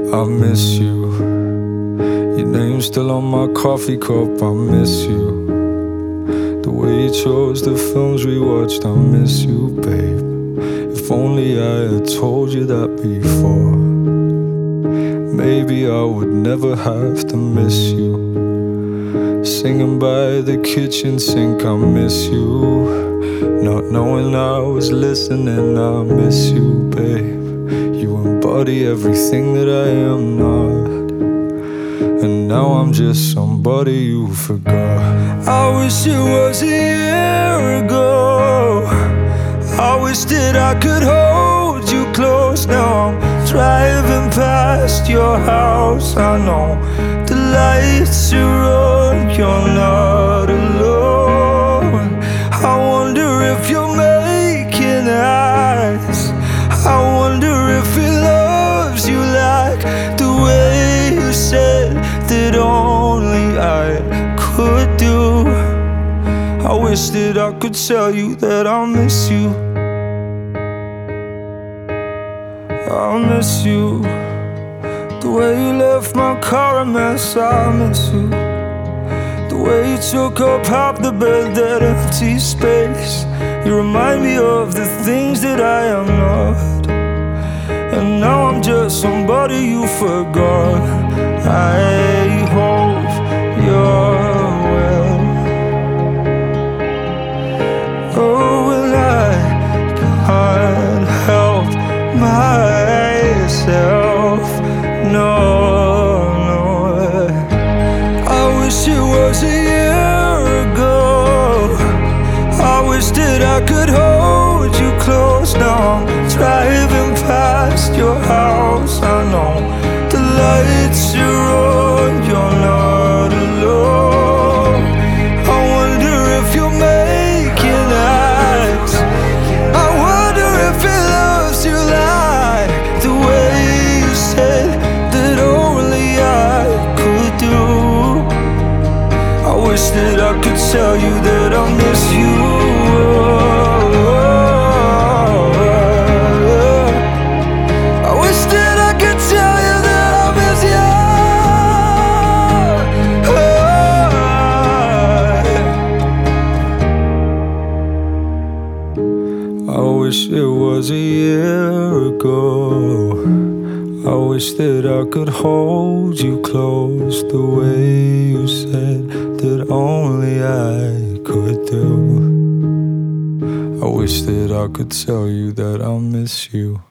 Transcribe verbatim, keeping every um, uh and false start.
I miss you. Your name's still on my coffee cup, I miss you. The way you chose the films we watched, I miss you, babe. If only I had told you that before, maybe I would never have to miss you. Singing by the kitchen sink, I miss you. Not knowing I was listening, I miss you, babe. You embody everything that I am not, and now I'm just somebody you forgot. I wish it was a year ago. I wish that I could hold you close. Now I'm driving past your house. I know the lights are on, you're not alone. I wonder if you're making eyes. I wonder if he loves you like the way you said that only I could do. I wish that I could tell you that I miss you. I miss you. The way you left my car a mess, I miss you. The way you took up half the bed, that empty space. You remind me of the things that I am not, and now I'm just somebody you forgot. I hope you're well. Oh, and I can't help myself. No, no. I wish it was a year ago. I wish that I could hold you close. Now I'm driving past your house. I know the lights are on, you're not alone. I wonder if you're making eyes. I wonder if he loves you like the way you said that only I could do. I wish that I could tell you that I miss you. I wish it was a year ago. I wish that I could hold you close the way you said that only I could do. I wish that I could tell you that I miss you.